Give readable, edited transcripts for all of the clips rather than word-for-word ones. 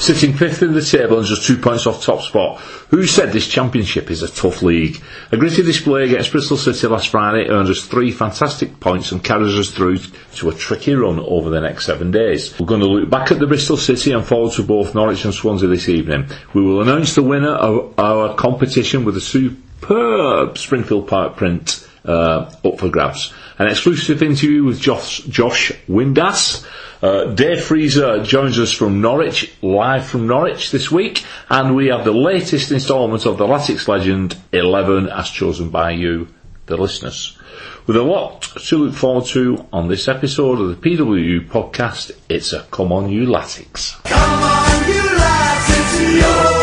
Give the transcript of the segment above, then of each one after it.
sitting 5th in the table and just 2 points off top spot. Who said this championship is a tough league? A gritty display against Bristol City last Friday earned us 3 fantastic points and carries us through to a tricky run over the next 7 days. We're going to look back at the Bristol City and forward to both Norwich and Swansea this evening. We will announce the winner of our competition with a superb Springfield Park print up for grabs. An exclusive interview with Josh Windass. Dave Freezer joins us from Norwich, live from Norwich this week, and we have the latest instalment of the Latics Legend 11 as chosen by you, the listeners. With a lot to look forward to on this episode of the PWU podcast, it's a Come On You Latics. Come on you Latics, yo!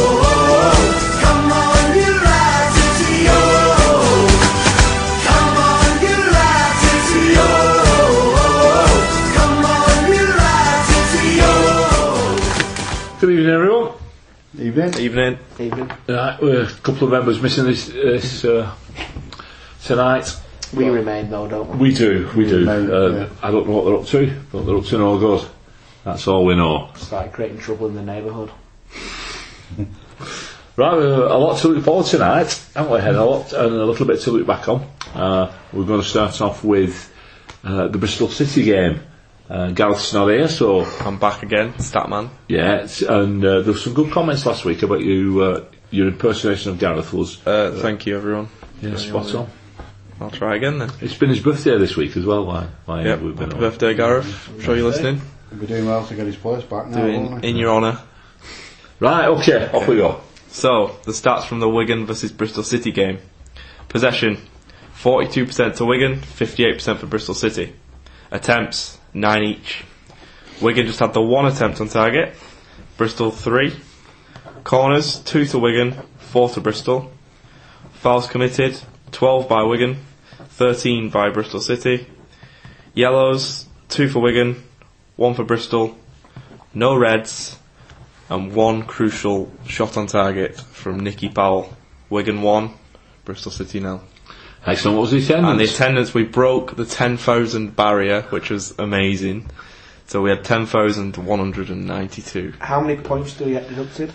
Good evening, everyone. Evening. We're a couple of members missing this tonight. We remain though, don't we? We do. I don't know what they're up to, but they're up to no good. That's all we know. Started creating trouble in the neighbourhood. Right, a lot to look forward to tonight, haven't we? Had a lot and a little bit to look back on. We're going to start off with the Bristol City game. Gareth's not here, so I'm back again, Statman. Yeah, and there were some good comments last week about your impersonation of Gareth was. Thank you, everyone. Yeah, spot on. I'll try again then. It's been his birthday this week as well. Why yep. We've been Happy birthday, Gareth. I'm sure you're listening. We'll be doing well to get his place back now. Doing in your honour. Right, okay, off we go. So, the stats from the Wigan versus Bristol City game. Possession, 42% to Wigan, 58% for Bristol City. Attempts, 9 each. Wigan just had the 1 attempt on target. Bristol 3. Corners, 2 to Wigan, 4 to Bristol. Fouls committed, 12 by Wigan, 13 by Bristol City. Yellows, 2 for Wigan, 1 for Bristol. No reds, and 1 crucial shot on target from Nicky Powell. Wigan 1, Bristol City 0. Excellent. What was the attendance? And the attendance, we broke the 10,000 barrier, which was amazing. So we had 10,192. How many points do we get deducted?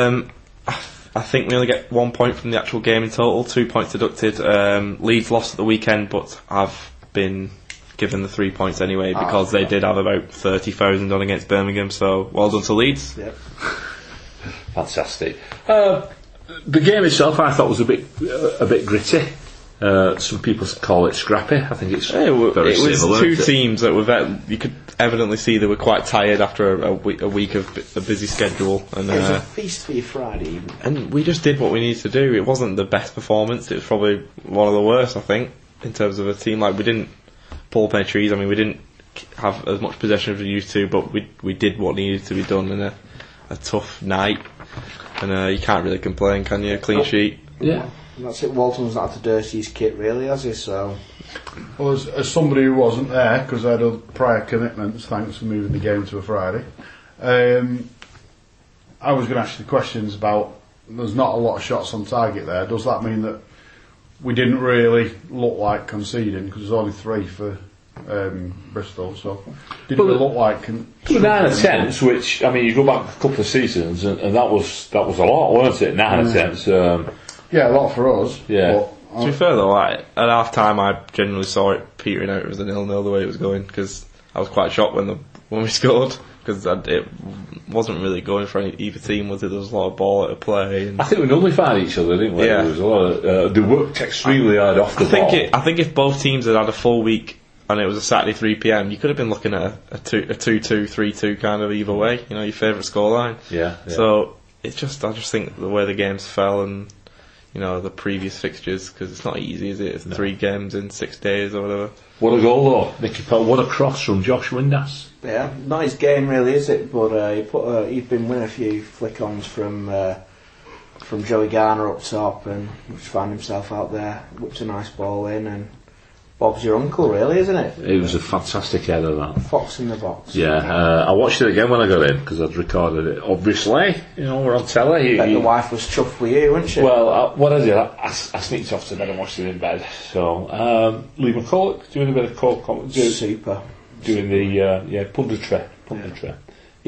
I think we only get 1 point from the actual game in total, 2 points deducted. Leeds lost at the weekend, but I've been given the 3 points anyway because they did have about 30,000 on against Birmingham. So well done to Leeds. Yep. Fantastic. The game itself, I thought was a bit gritty. Some people call it scrappy. I think it's very similar. It was two teams that were you could evidently see they were quite tired after a week of a busy schedule. And it was a feast for your Friday evening. And we just did what we needed to do. It wasn't the best performance. It was probably one of the worst, I think, in terms of a team. Like, we didn't pull up any trees. I mean, we didn't have as much possession as we used to, but we did what needed to be done in a tough night. And you can't really complain, can you? Clean sheet. Yeah. That's it. Walton's not had to dirty his kit, really, has he? So, well, as somebody who wasn't there because I had prior commitments, thanks for moving the game to a Friday, I was going to ask you questions about. There's not a lot of shots on target there. Does that mean that we didn't really look like conceding because there's only 3 for Bristol? So didn't we look like 9 attempts? Which, I mean, you go back a couple of seasons, and that was a lot, wasn't it? 9 attempts. Yeah, a lot for us. Yeah. But, to be fair though, at half time I generally saw it petering out as a 0-0 the way it was going, because I was quite shocked when we scored, because it wasn't really going for either team, was it? There was a lot of ball at play. I think we nullified each other, didn't we? Yeah. There was a lot of, they worked extremely hard off the ball. I think if both teams had had a full week and it was a Saturday 3 PM, you could have been looking at a 2-2, 3-2 kind of either way. You know, your favourite scoreline. Yeah. So I just think the way the games fell and, you know, the previous fixtures, because it's not easy, is it? It's 3 games in 6 days or whatever. What a goal though, Nicky Powell. What a cross from Josh Windass. Yeah, not his game really, is it? But he's been winning a few flick-ons from Joey Garner up top, and just found himself out there, whipped a nice ball in, and Bob's your uncle, really, isn't it? It was a fantastic header, that. Fox in the box. Yeah, I watched it again when I got in, because I'd recorded it. Obviously, you know, we're on telly. Bet the wife was chuffed with you, wasn't she? Well, what I did, I sneaked off to bed and watched it in bed. So, Lee McCulloch doing a bit of cold commentary. Super. Doing the, punditry.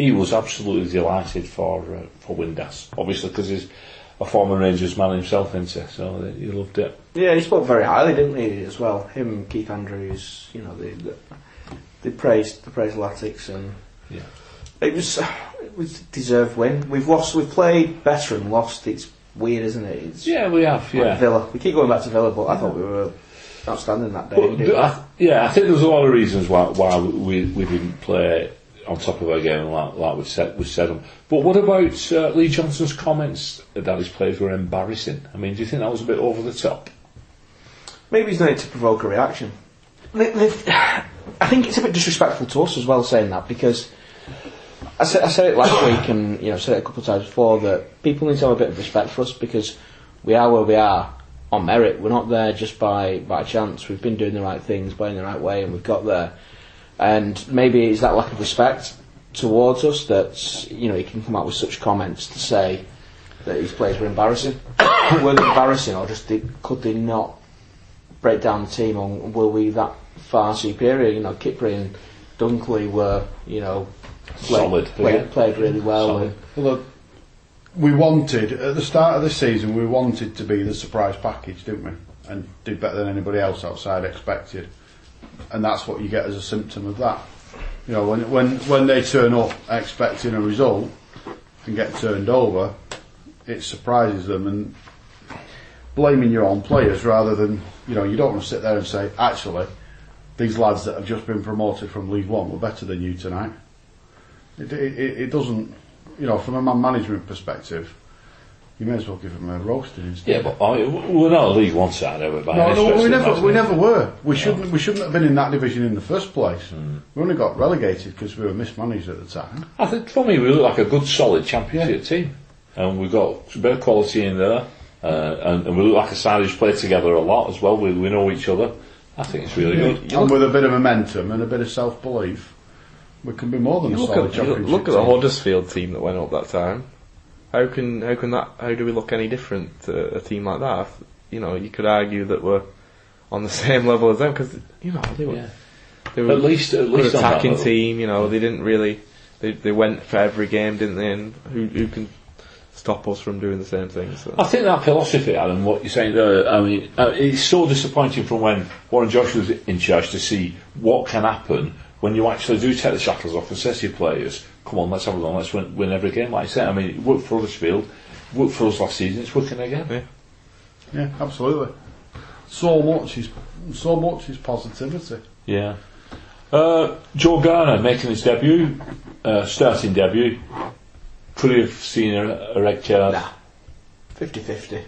he was absolutely delighted for Windass, obviously because he's a former Rangers man himself, isn't he? So he loved it. Yeah, he spoke very highly, didn't he, as well? Him, Keith Andrews, they praised Latics, and Yeah. it was a deserved win. We've played better and lost. It's weird, isn't it? It's Yeah, we have. like Yeah. Villa. We keep going back to Villa, but I thought we were outstanding that day. But, didn't we? I think there's a lot of reasons why we didn't play on top of our game like we said them. But what about Lee Johnson's comments that his players were embarrassing? I mean, do you think that was a bit over the top? Maybe he's done it to provoke a reaction. I think it's a bit disrespectful to us as well saying that, because I said it last week, and said it a couple of times before, that people need to have a bit of respect for us because we are where we are on merit. We're not there just by chance. We've been doing the right things, playing the right way, and we've got there. And maybe it's that lack of respect towards us that he can come out with such comments to say that his players were embarrassing. Were they embarrassing, or could they not break down the team, and were we that far superior? Kipri and Dunkley were Solid. played really well. Solid. Well, look, we wanted, at the start of the season, we wanted to be the surprise package, didn't we? And did better than anybody else outside expected. And that's what you get as a symptom of that. When they turn up expecting a result and get turned over, it surprises them, and blaming your own players rather than, you don't want to sit there and say, actually, these lads that have just been promoted from League One were better than you tonight. It doesn't, from a man management perspective, you may as well give them a roasting instead. Yeah, but we're not a League One side, are we? We never were. We shouldn't have been in that division in the first place. We only got relegated because we were mismanaged at the time. I think for me we look like a good solid championship team, and we've got a bit of quality in there, and we look like a side who's played together a lot as well. We know each other. I think it's really good. And with a bit of momentum and a bit of self-belief, we can be more than a solid championship Look at team. the Huddersfield team that went up that time. How do we look any different to a team like that? You could argue that we're on the same level as them, because they were At least good on that attacking level. team. They didn't really they went for every game, didn't they? And who can stop us from doing the same thing? So. I think that philosophy, Alan, what you're saying there, I mean, it's so disappointing from when Warren Joshua was in charge to see what can happen when you actually do take the shackles off and say to your players, come on, let's have a go, let's win every game. Like I said, I mean, it worked for Huddersfield, it worked for us last season, it's working again. Yeah, absolutely. So much is positivity. Yeah. Joe Garner making his debut, starting debut. Could he have seen a red card? Nah. 50-50.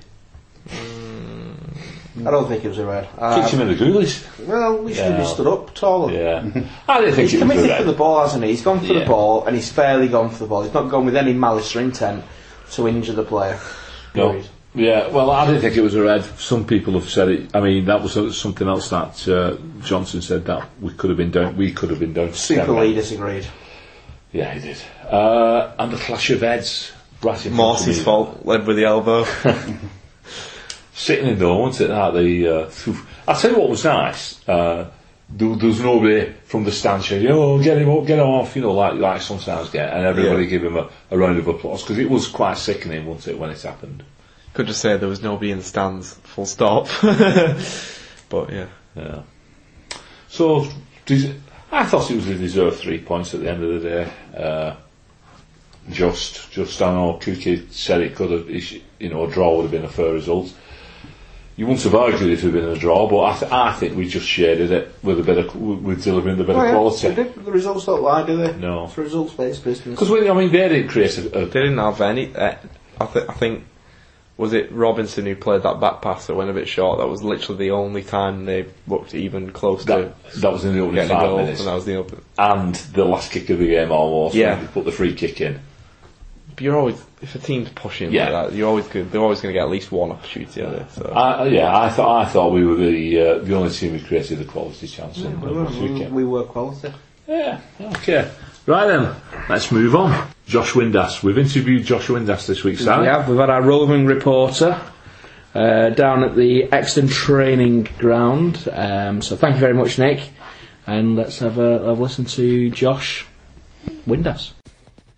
I don't think it was a red. Kicked him in the goalies. Well, we should have been stood up taller. Yeah. I didn't think He's it was a committed for the red. ball, hasn't he? He's gone for Yeah. the ball, and he's fairly gone for the ball. He's not gone with any malice or intent to injure the player. No. Period. Yeah, well, I didn't think it was a red. Some people have said it. I mean, that was something else that Johnson said that we could have been down. We could have been down to 10 Super men. Lee disagreed. Yeah, he did. And the clash of heads. Right in front of Morsy's me. fault, led with the elbow. Sitting in there, wasn't it? I'll tell you what was nice. There was nobody from the stand saying, get him up, get him off, like sometimes get, and everybody give him a round of applause, because it was quite sickening, wasn't it, when it happened? Could just say there was nobody in the stands, full stop. But yeah. Yeah. So, I thought it was a deserved 3 points at the end of the day. Just I know Kuki said it could have, a draw would have been a fair result. You wouldn't have argued it would have been a draw, but I think we just shaded it with delivering the better quality. The results don't lie, do they? No. It's results-based business. Because they didn't create They didn't have any. I think was it Robinson who played that back pass that went a bit short. That was literally the only time they looked even close to that was in the opening getting a 5 goal, minutes, and that was the open. and the last kick of the game almost. Yeah. When they put the free kick in. But you're always, if a team's pushing Yeah. like that, they're always going to get at least one opportunity at it. So. I thought we were the only team who created a quality chance. in the free kick. We were quality. Yeah, okay. Right then, let's move on. Josh Windass. We've interviewed Josh Windass this week, Sally. We've had our roving reporter down at the Exton training ground. So thank you very much, Nick. And let's have a listen to Josh Windass.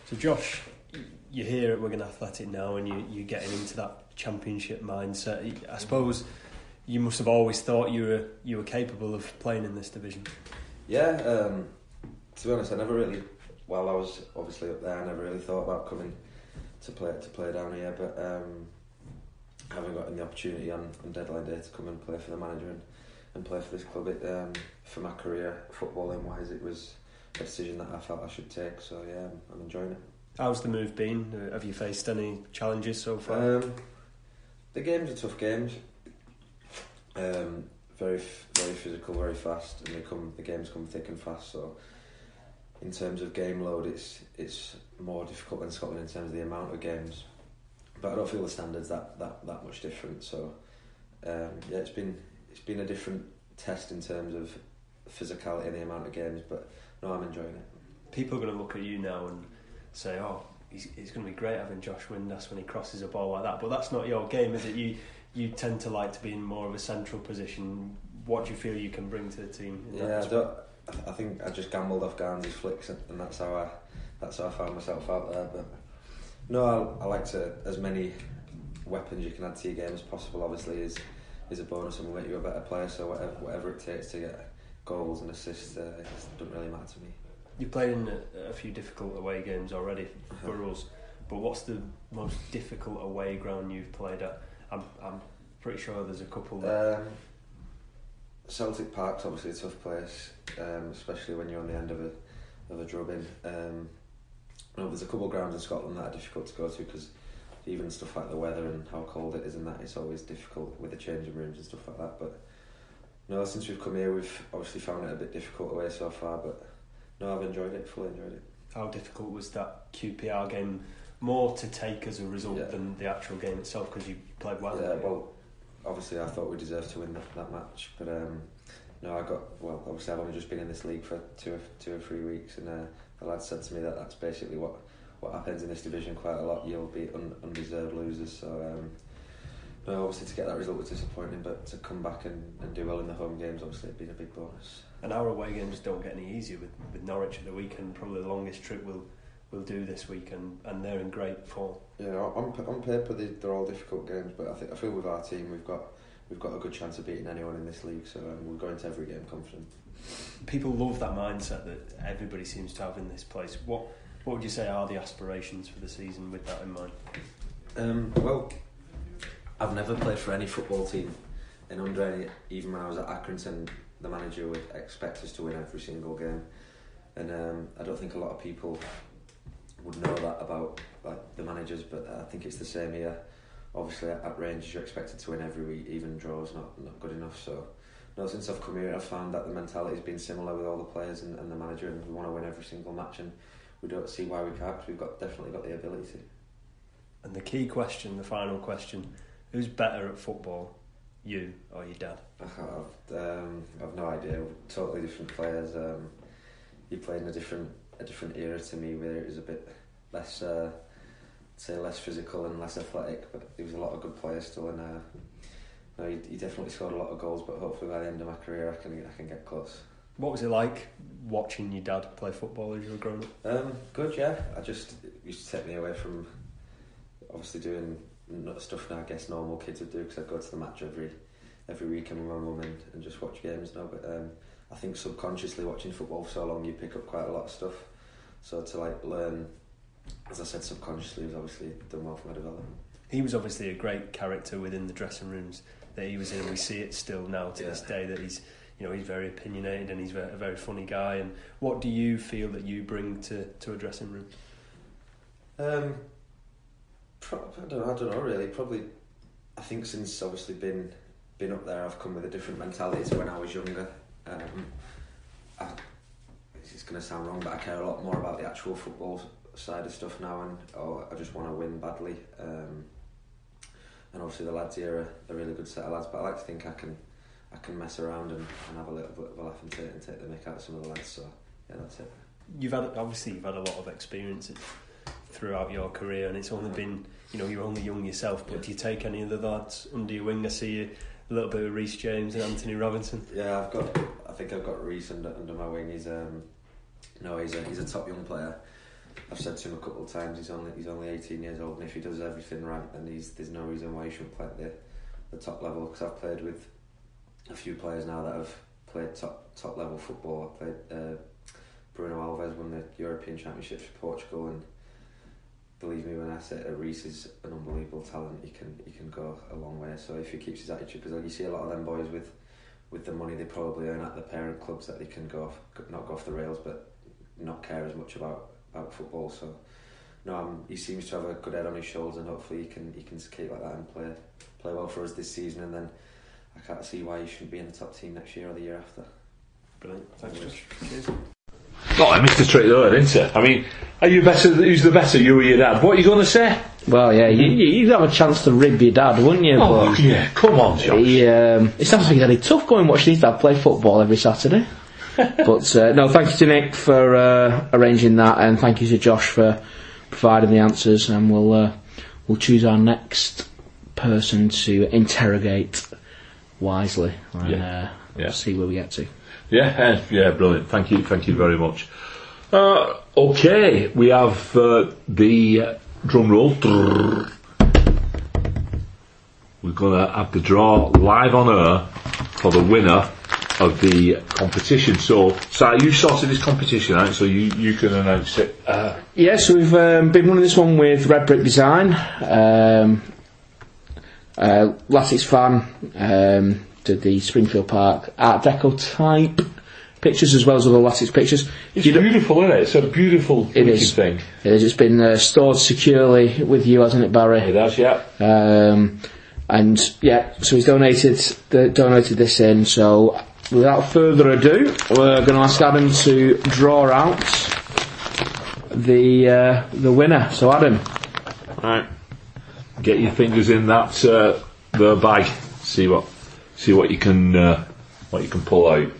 So Josh, you're here at Wigan Athletic now, and you're getting into that championship mindset. I suppose you must have always thought you were capable of playing in this division. Yeah, to be honest, I never really. While I was obviously up there, I never really thought about coming to play down here. But having gotten the opportunity on deadline day to come and play for the manager and play for this club, for my career footballing wise, it was a decision that I felt I should take. So yeah, I'm enjoying it. How's the move been? Have you faced any challenges so far? The games are tough games. Very very physical, very fast, and the games come thick and fast. So in terms of game load, it's more difficult than Scotland in terms of the amount of games. But I don't feel the standards that much different. So yeah, it's been a different test in terms of physicality and the amount of games. But no, I'm enjoying it. People are going to look at you now and say, "Oh, he's going to be great having Josh Windass when he crosses a ball like that." But that's not your game, is it? You tend to like to be in more of a central position. What do you feel you can bring to the team? I think I just gambled off Garns' flicks, and that's how I found myself out there. But no, I like to, as many weapons you can add to your game as possible. Obviously, is a bonus and will make you a better player. So whatever it takes to get goals and assists, it doesn't really matter to me. You've played in a few difficult away games already for us, but what's the most difficult away ground you've played at? I'm pretty sure there's a couple. Celtic Park's obviously a tough place, especially when you're on the end of a drubbing. There's a couple of grounds in Scotland that are difficult to go to because even stuff like the weather and how cold it is and that, it's always difficult with the changing rooms and stuff like that. But no, since we've come here, we've obviously found it a bit difficult away so far. But no, I've enjoyed it, fully enjoyed it. How difficult was that QPR game? More to take as a result than the actual game itself, because you played well. Yeah, well, obviously I thought we deserved to win that match, but no, obviously I've only just been in this league for two or 3 weeks, and the lad said to me that that's basically what happens in this division quite a lot. You'll be undeserved losers. So no, obviously to get that result was disappointing, but to come back and do well in the home games, obviously it'd been a big bonus. And our away games don't get any easier with Norwich at the weekend. Probably the longest trip we'll do this week, and they're in great form. Yeah, on paper they're all difficult games, but I feel with our team we've got a good chance of beating anyone in this league, so we're going to every game confident. People love that mindset that everybody seems to have in this place. What would you say are the aspirations for the season with that in mind? Well, I've never played for any football team, and even when I was at Accrington, the manager would expect us to win every single game, and I don't think a lot of people would know that about like the managers, but I think it's the same here. Obviously at Rangers you're expected to win every week, even draws not good enough. So no, since I've come here I've found that the mentality has been similar with all the players and the manager, and we want to win every single match, and we don't see why we can't, because we've definitely got the ability to. And the key question, the final question, who's better at football, you or your dad? I've no idea. We're totally different players. He played in a different era to me, where it was a bit less, less physical and less athletic, but he was a lot of good players still, and he definitely scored a lot of goals, but hopefully by the end of my career I can get close. What was it like watching your dad play football as you were growing up? Good, yeah. It used to take me away from obviously doing stuff now I guess normal kids would do, because I'd go to the match every weekend with my mum and just watch games now, but I think subconsciously watching football for so long you pick up quite a lot of stuff, so to learn, as I said, subconsciously was obviously done well for my development. He was obviously a great character within the dressing rooms that he was in. We see it still now to this day that he's very opinionated and he's a very funny guy. And what do you feel that you bring to a dressing room? I don't know really. Probably, I think since obviously been up there, I've come with a different mentality to when I was younger. It's going to sound wrong, but I care a lot more about the actual football side of stuff now, and I just want to win badly. And obviously the lads here are a really good set of lads, but I like to think I can mess around and have a little bit of a laugh and take the mick out of some of the lads. So yeah, that's it. You've had a lot of experiences throughout your career, and it's only been, you're only young yourself, but do you take any of the lads under your wing? I see you a little bit of Reece James and Anthony Robinson. Yeah, I think I've got Reece under my wing. He's a top young player. I've said to him a couple of times he's only 18 years old, and if he does everything right, then there's no reason why he shouldn't play at the top level. Because I've played with a few players now that have played top level football. I played Bruno Alves won the European Championships for Portugal, and believe me when I say Reece is an unbelievable talent. He can go a long way. So if he keeps his attitude, because you see a lot of them boys with the money they probably earn at the parent clubs, that they can not go off the rails, but not care as much about football. So no, he seems to have a good head on his shoulders, and hopefully he can keep like that and play well for us this season. And then I can't see why he shouldn't be in the top team next year or the year after. Brilliant. Thanks, Josh. Cheers. Oh, I missed a trick there, didn't I? I mean, are you better? Who's the better, you or your dad? What are you going to say? Well, yeah, you'd have a chance to rib your dad, wouldn't you? Oh, yeah, come on, Josh. It sounds like he's had it tough going watching his dad play football every Saturday. But no, thank you to Nick for arranging that, and thank you to Josh for providing the answers. And we'll choose our next person to interrogate wisely and see where we get to. Yeah, brilliant. Thank you very much. Okay, we have the drum roll. We're going to have the draw live on air for the winner of the competition. So, you sorted this competition out, so you can announce it. Yes, we've been running this one with Red Brick Design. Latics fan did the Springfield Park Art Deco type pictures as well as other Latics pictures. It's beautiful, isn't it? It's a beautiful looking thing. It is. It's been stored securely with you, hasn't it, Barry? It has, yeah. So he's donated this in. So without further ado, we're going to ask Adam to draw out the winner. So Adam, right, get your fingers in that the bag. See what you can pull out.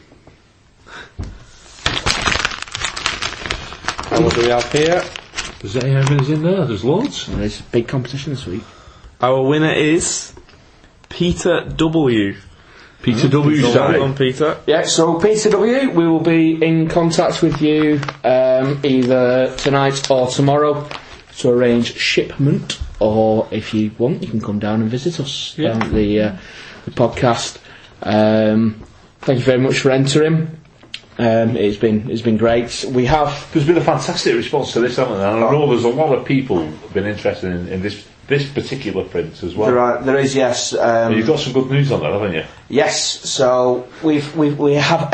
And what do we have here? There's anything in there? There's loads. There's a big competition this week. Our winner is Peter W. Peter W. So side. well done, Peter. Yeah, so Peter W, we will be in contact with you either tonight or tomorrow to arrange shipment, or if you want, you can come down and visit us down at the podcast. Thank you very much for entering. It's been great. There's been a fantastic response to this, haven't there? And I know there's a lot of people who've been interested in this particular print as well. There is, yes. You've got some good news on that, haven't you? Yes. So we have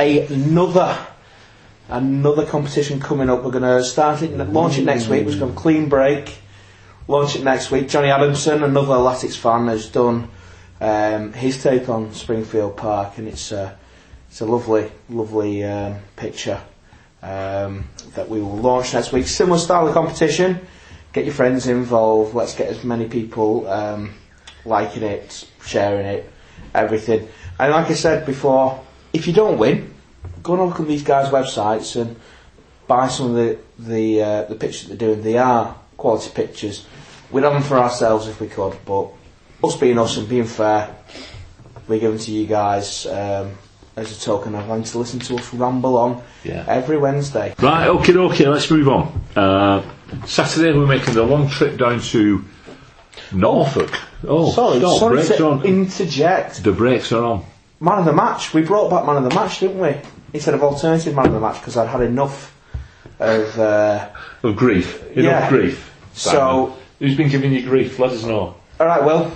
another competition coming up. We're going to launch it next week. We're going to clean break, launch it next week. Johnny Adamson, another Latics fan, has done his take on Springfield Park, and it's a lovely picture that we will launch next week. Similar style of competition. Get your friends involved. Let's get as many people liking it, sharing it, everything. And like I said before, if you don't win, go and look at these guys' websites and buy some of the pictures they're doing. They are quality pictures. We'd have them for ourselves if we could, but us being us and being fair, we give them to you guys as a token of having to listen to us ramble on every Wednesday. Right, okay, let's move on. Saturday we're making the long trip down to Norfolk. Sorry to interject. The brakes are on. Man of the match. We brought back man of the match, didn't we? Instead of alternative man of the match, because I'd had enough of grief. Enough grief. Simon. So who's been giving you grief? Let us know. All right, Will.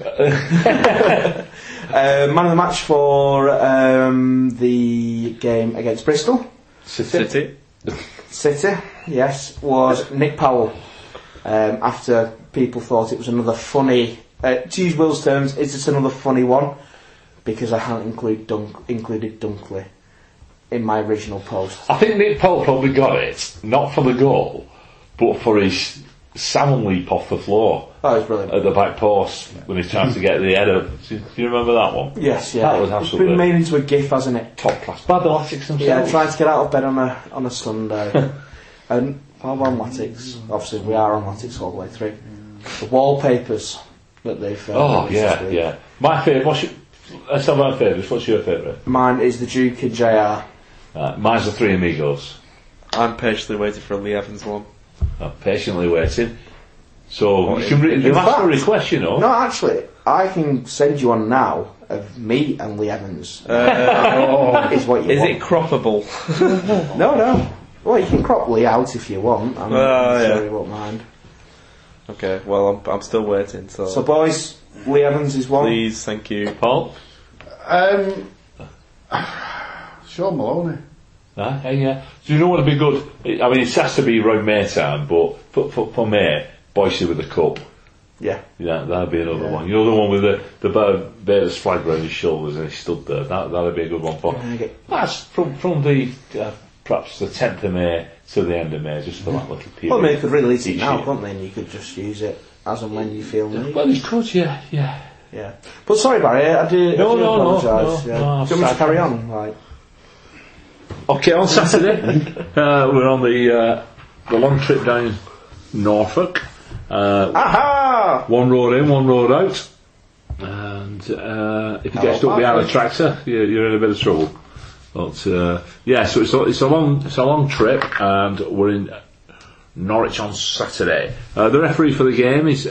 Man of the match for the game against Bristol City, yes, was Nick Powell. After people thought it was another funny, to use Will's terms, is this another funny one? Because I hadn't included Dunkley in my original post. I think Nick Powell probably got it, not for the goal, but for his salmon leap off the floor. Oh, it was brilliant. At the back post when he's trying to get the header. Do you remember that one? Yes, yeah. That was absolutely. It's been made into a GIF, hasn't it? Top class. By the Latics themselves. Yeah, trying to get out of bed on a Sunday. And while we're on Latics, obviously we are on Latics all the way through. The wallpapers that they've. Yeah. My favourite. Let's have our favourites. What's your favourite? Mine is the Duke and JR. Mine's the Three Amigos. I'm patiently waiting for a Lee Evans one. I'm patiently waiting. So you can in you ask for a fact- request, you know. No, actually, I can send you one now of me and Lee Evans. Is what you Is want. it croppable? No. Well, you can crop Lee out if you want. I'm yeah. sure he won't mind. Okay, well, I'm still waiting, So, boys, Lee Evans is one. please, thank you. Paul? Sean Maloney. Yeah. Do you know what would be good? I mean, it has to be around May time, but for May, Boise with the cup. Yeah. Yeah, that'd be another one. You know, the one with the Bears flag around his shoulders and he stood there. That'd be a good one for. That's from the perhaps the 10th of May to the end of May, just for that little period. Well, I mean, you could release it each now, year. couldn't they? And you could just use it as and when you feel need. Well, you could, yeah. Yeah. But sorry, Barry, I do No, apologise. no, Yeah. no, Do you want me to sad. carry on? Like, Okay, on Saturday, we're on the long trip down Norfolk. aha! One road in, one road out. And if you get stuck behind a tractor, you're in a bit of trouble. But so it's a long trip, and we're in Norwich on Saturday. The referee for the game is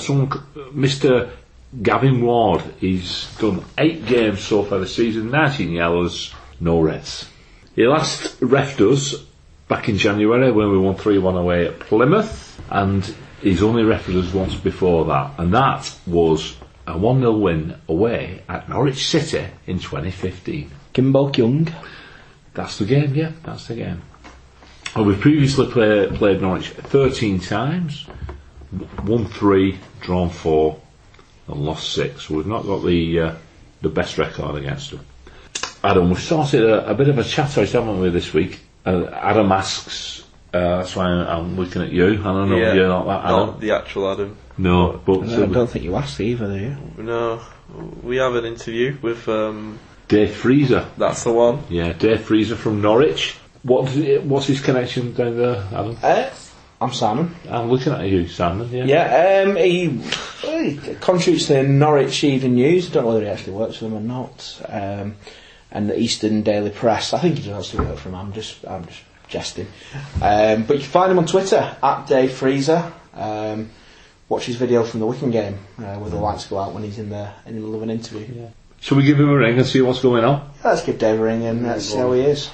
Mr. Gavin Ward. He's done 8 games so far this season, 19 yellows, no reds. He last refed us back in January when we won 3-1 away at Plymouth, and he's only refereed us once before that, and that was a 1-0 win away at Norwich City in 2015. Kimbo Kyung. That's the game, yeah, that's the game. Well, we've previously played Norwich 13 times, won 3, drawn 4, and lost 6. So we've not got the best record against them. Adam, we've started a bit of a chat out, haven't we, this week? Adam asks, that's why I'm looking at you. I don't know if you're not that Adam. Not the actual Adam. No, but I don't think you asked either, do you? No, we have an interview with, Dave Freezer. that's the one. Yeah, Dave Freezer from Norwich. What's his connection down there, Adam? I'm Simon. I'm looking at you, Simon. Yeah. Yeah, he contributes to Norwich Evening News. I don't know whether he actually works for them or not. And the Eastern Daily Press. I think he does actually work for them. I'm just jesting. But you can find him on Twitter at Dave Freezer. Watch his video from the Wigan game where the lights go out when he's in the middle of an interview. Yeah. Shall we give him a ring and see what's going on? Let's give Dave a ring and let's see how he is.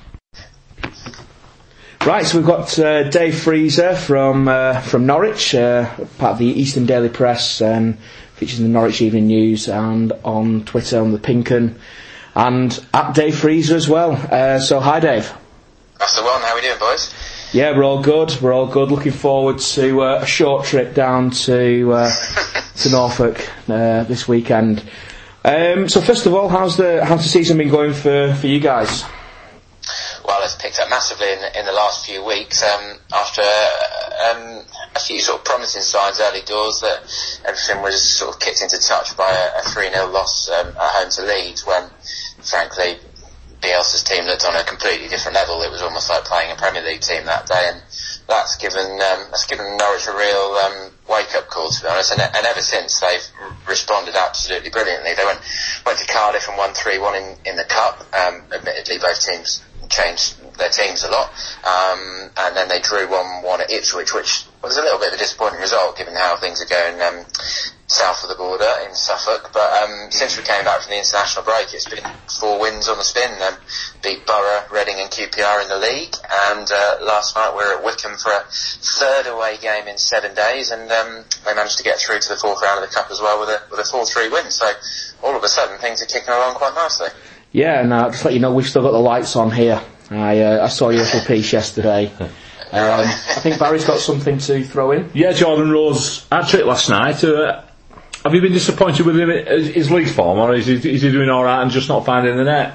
Right, so we've got Dave Freezer from Norwich, part of the Eastern Daily Press, features in the Norwich Evening News and on Twitter on the Pinken, and at Dave Freezer as well. So hi, Dave. That's the one. How we doing, boys? Yeah, we're all good. We're all good. Looking forward to a short trip down to Norfolk this weekend. So first of all, how's the season been going for you guys? Well, it's picked up massively in the last few weeks after a few sort of promising signs early doors that everything was sort of kicked into touch by a 3-0 loss at home to Leeds when, frankly, Bielsa's team looked on a completely different level. It was almost like playing a Premier League team that day, and that's given Norwich a real wake-up call, to be honest. And ever since, they've responded absolutely brilliantly. They went to Cardiff and won 3-1 in the cup. Admittedly, both teams changed their teams a lot, and then they drew 1-1 at Ipswich, which was a little bit of a disappointing result given how things are going south of the border in Suffolk. But since we came back from the international break, it's been 4 wins on the spin. Beat Borough, Reading and QPR in the league, and last night we were at Wycombe for a 3rd away game in 7 days, and they managed to get through to the 4th round of the cup as well with a 4-3 win. So all of a sudden things are kicking along quite nicely. Yeah, and just let you know, we've still got the lights on here. I saw your little piece yesterday. I think Barry's got something to throw in. Yeah, Jordan Rose hat-trick last night. Have you been disappointed with him, his league form, or is he doing alright and just not finding the net?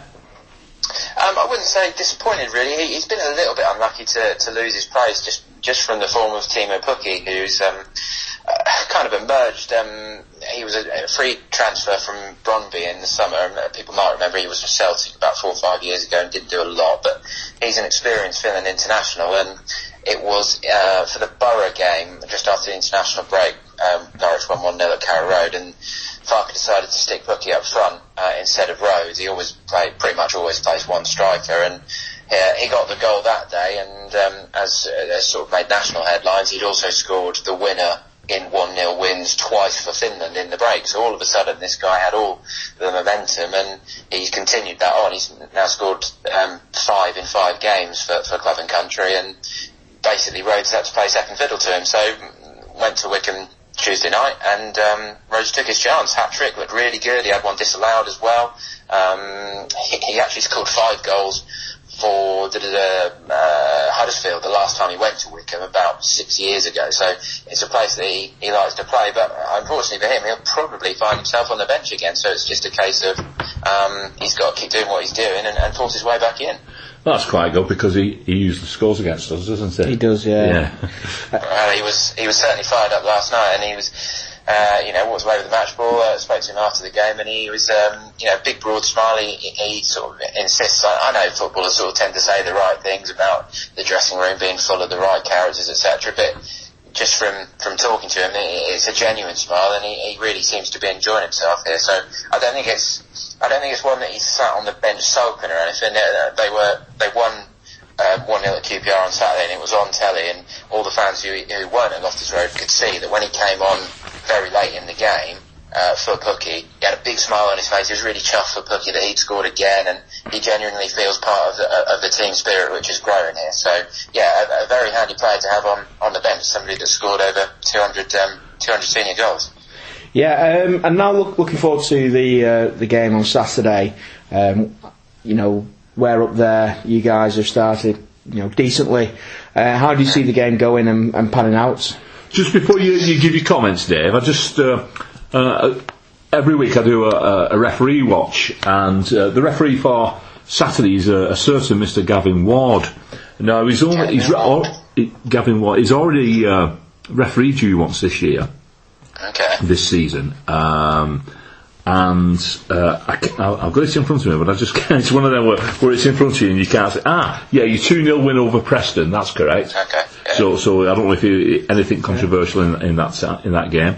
I wouldn't say disappointed, really. He's been a little bit unlucky to lose his place just from the form of Timo Pukki, who's kind of emerged. He was a free transfer from Brøndby in the summer. People might remember he was with Celtic about 4 or 5 years ago and didn't do a lot, but he's an experienced Finland international, and it was for the Borough game just after the international break. Norwich won 1-0 at Carrow Road, and Farke decided to stick Pukki up front instead of Rhodes. He pretty much always plays one striker, and he got the goal that day, and as sort of made national headlines, he'd also scored the winner in 1-0 wins twice for Finland in the break. So all of a sudden, this guy had all the momentum, and he's continued that on. He's now scored 5 in 5 games for club and country, and basically Rhodes had to play second fiddle to him. So went to Wycombe Tuesday night, and Rhodes took his chance. Hat-trick, looked really good. He had one disallowed as well. He actually scored 5 goals for Huddersfield the last time he went to Wycombe about 6 years ago. So it's a place that he likes to play, but unfortunately for him, he'll probably find himself on the bench again. So it's just a case of he's got to keep doing what he's doing and force his way back in. That's quite good, because he usually scores against us, doesn't he? He does, yeah. Well, he was certainly fired up last night, and he was walked away with the match ball. Spoke to him after the game, and he was big, broad smile. He sort of insists. I know footballers sort of tend to say the right things about the dressing room being full of the right characters, etc. But just from talking to him, it's a genuine smile, and he really seems to be enjoying himself here. So I don't think it's one that he's sat on the bench sulking or anything. They won 1-0 at QPR on Saturday, and it was on telly, and all the fans who weren't at Loftus Road could see that when he came on very late in the game for Pookie, he had a big smile on his face. He was really chuffed for Pookie that he'd scored again, and he genuinely feels part of the team spirit, which is growing here. So yeah, a very handy player to have on the bench, somebody that scored over 200 senior goals. Yeah, and now looking forward to the game on Saturday. We're up there. You guys have started, decently. How do you see the game going and panning out? Just before you give your comments, Dave, I just every week I do a referee watch, and the referee for Saturday is a certain Mr. Gavin Ward. Now Gavin Ward. He's already refereed you once this year. Okay. This season, and I've got it in front of me, but I just can't. It's one of them where it's in front of you and you can't say, you're 2-0 win over Preston. That's correct. Okay. Yeah. So I don't know if anything controversial in that game,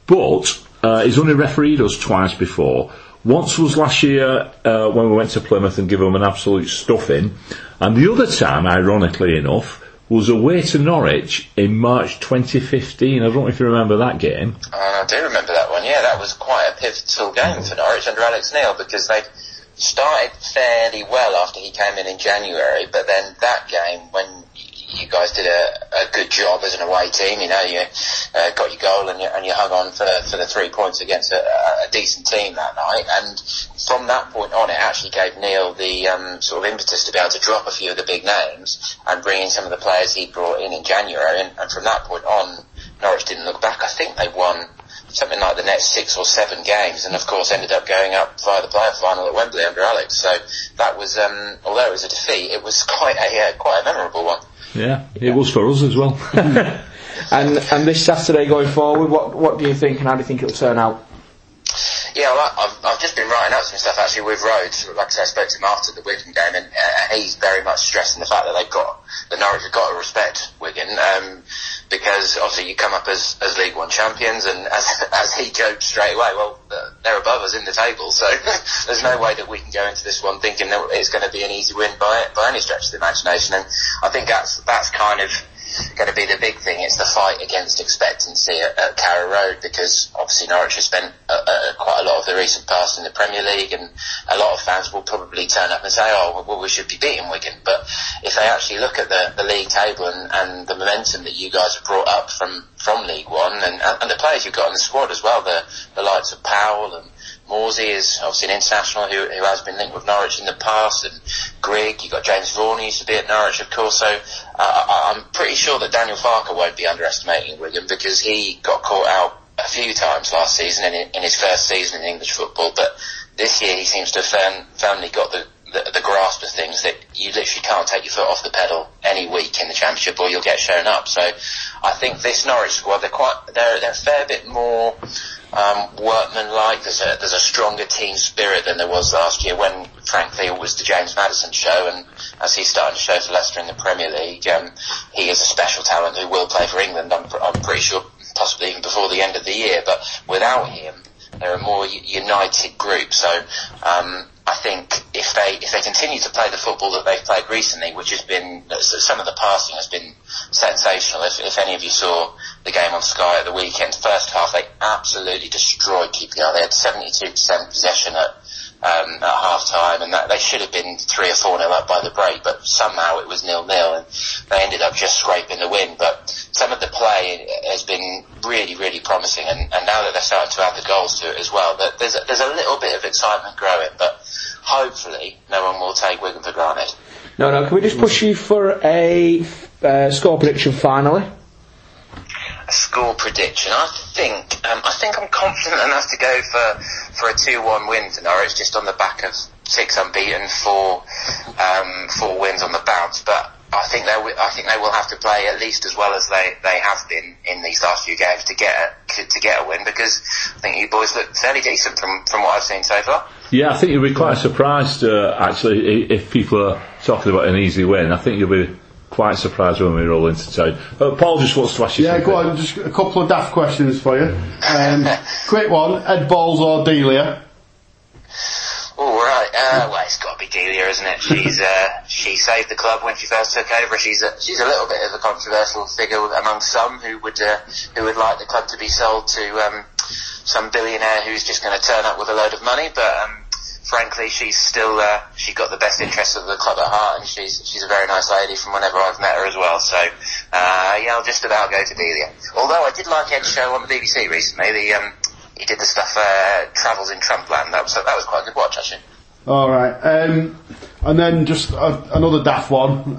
but he's only refereed us twice before. Once was last year when we went to Plymouth and gave him an absolute stuffing, and the other time, ironically enough, was away to Norwich in March 2015. I don't know if you remember that game. I do remember that one, yeah. That was quite a pivotal game for Norwich under Alex Neil, because they'd started fairly well after he came in January, but then that game, when you guys did a good job as an away team, you got your goal and you hung on for the 3 points against a decent team that night, and from that point on it actually gave Neil the sort of impetus to be able to drop a few of the big names and bring in some of the players he brought in January, and from that point on Norwich didn't look back. I think they won something like the next 6 or 7 games, and of course ended up going up via the playoff final at Wembley under Alex. So that was, although it was a defeat, it was quite a memorable one. Yeah, it was for us as well. And this Saturday going forward, what do you think, and how do you think it'll turn out? Yeah, well, I've just been writing out some stuff actually with Rhodes. Like I said, I spoke to him after the Wigan game, and he's very much stressing the fact that Norwich have got to respect Wigan, because obviously you come up as League One champions, and as he joked straight away, well, they're above us in the table, so there's no way that we can go into this one thinking that it's going to be an easy win by any stretch of the imagination. And I think that's kind of going to be the big thing. It's the fight against expectancy at Carrow Road, because obviously Norwich has spent quite a lot of the recent past in the Premier League, and a lot of fans will probably turn up and say, well, we should be beating Wigan. But if they actually look at the league table and the momentum that you guys have brought up from League One, and the players you've got in the squad as well, the likes of Powell and Morsey is obviously an international who has been linked with Norwich in the past, and Grigg, you've got James Vaughan, who used to be at Norwich, of course. So I'm pretty sure that Daniel Farke won't be underestimating Wigan, because he got caught out a few times last season in his first season in English football, but this year he seems to have firmly got the grasp of things, that you literally can't take your foot off the pedal any week in the Championship or you'll get shown up. So I think this Norwich squad, they're a fair bit more workmanlike. There's a stronger team spirit than there was last year, when frankly it was the James Maddison show, and as he's starting to show for Leicester in the Premier League, he is a special talent who will play for England, I'm pretty sure, possibly even before the end of the year. But without him, they're a more united group. So I think if they continue to play the football that they've played recently, which has been, some of the passing has been sensational. If any of you saw the game on Sky at the weekend, first half they absolutely destroyed QPR. They had 72% possession at half time, and that they should have been 3 or 4-0 up by the break, but somehow it was 0-0 and they ended up just scraping the win. But some of the play has been really, really promising, and now that they're starting to add the goals to it as well, that there's a little bit of excitement growing, but hopefully no one will take Wigan for granted. No, can we just push you for a score prediction finally? A score prediction. I think I'm confident enough to go for a 2-1 win to Norwich, just on the back of 6 unbeaten, 4 wins on the bounce. But I think they will have to play at least as well as they have been in these last few games to get a win, because I think you boys look fairly decent from what I've seen so far. Yeah, I think you'll be quite surprised actually if people are talking about an easy win. I think you'll be quite surprised when we roll into town. Paul just wants to ask you something. Yeah, go on, just a couple of daft questions for you. Quick one, Ed Balls or Delia? Oh, right. Well, it's got to be Delia, isn't it? She saved the club when she first took over. She's a little bit of a controversial figure among some who would like the club to be sold to some billionaire who's just going to turn up with a load of money. But frankly, she's still she got the best interests of the club at heart, and she's a very nice lady from whenever I've met her as well. So yeah, I'll just about go to Delia. Although I did like Ed's show on the BBC recently. He did the stuff Travels in Trumpland. That was quite a good watch actually. All right, and then just another daft one.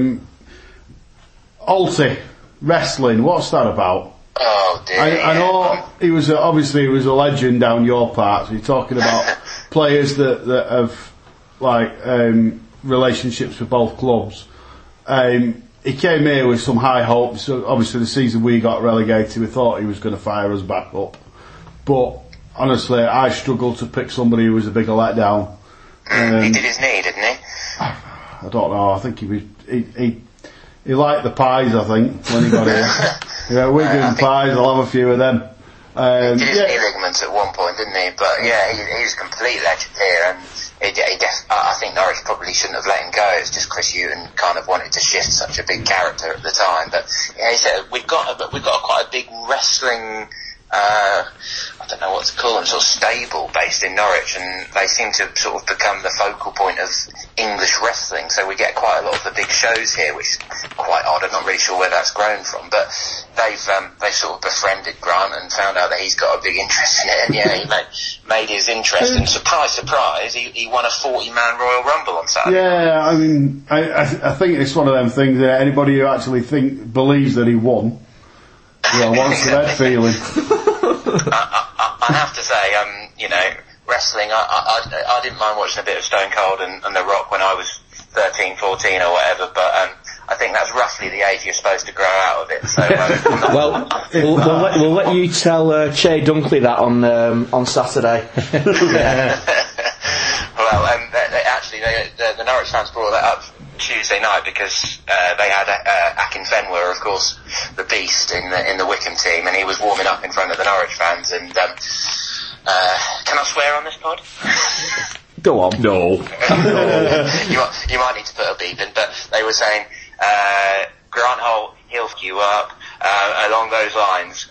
Alty wrestling. What's that about? Oh dear. I know he was obviously a legend down your parts. You're talking about players that have relationships with both clubs. He came here with some high hopes. So obviously, the season we got relegated, we thought he was going to fire us back up. But honestly, I struggled to pick somebody who was a bigger letdown. He did his knee, didn't he? I don't know. I think he liked the pies. I think when he got here, Wigan pies. I'll have a few of them. He did his knee ligaments at one point, didn't he? But yeah, he was a complete legend here, and I think Norwich probably shouldn't have let him go. It was just Chris Hughton kind of wanted to shift such a big character at the time. But yeah, he said we've got quite a big wrestling. I don't know what to call them, sort of stable based in Norwich, and they seem to sort of become the focal point of English wrestling, so we get quite a lot of the big shows here, which is quite odd. I'm not really sure where that's grown from, but they've sort of befriended Grant and found out that he's got a big interest in it, and yeah, he made his interest, and surprise, he won a 40-man Royal Rumble on Saturday. Yeah, I mean, I think it's one of them things that anybody who actually believes that he won, what's that feeling? I have to say, wrestling, I didn't mind watching a bit of Stone Cold and The Rock when I was 13, 14 or whatever, but I think that's roughly the age you're supposed to grow out of it. So, well, we'll let you tell Che Dunkley that on Saturday. Well, actually, the Norwich fans brought that up Tuesday night because they had Akin Fenwer, of course, the beast in the Wickham team, and he was warming up in front of the Norwich fans. And can I swear on this pod? Go on. No. you might need to put a beep in, but they were saying Grant Holt, he'll f*** you up. Along those lines,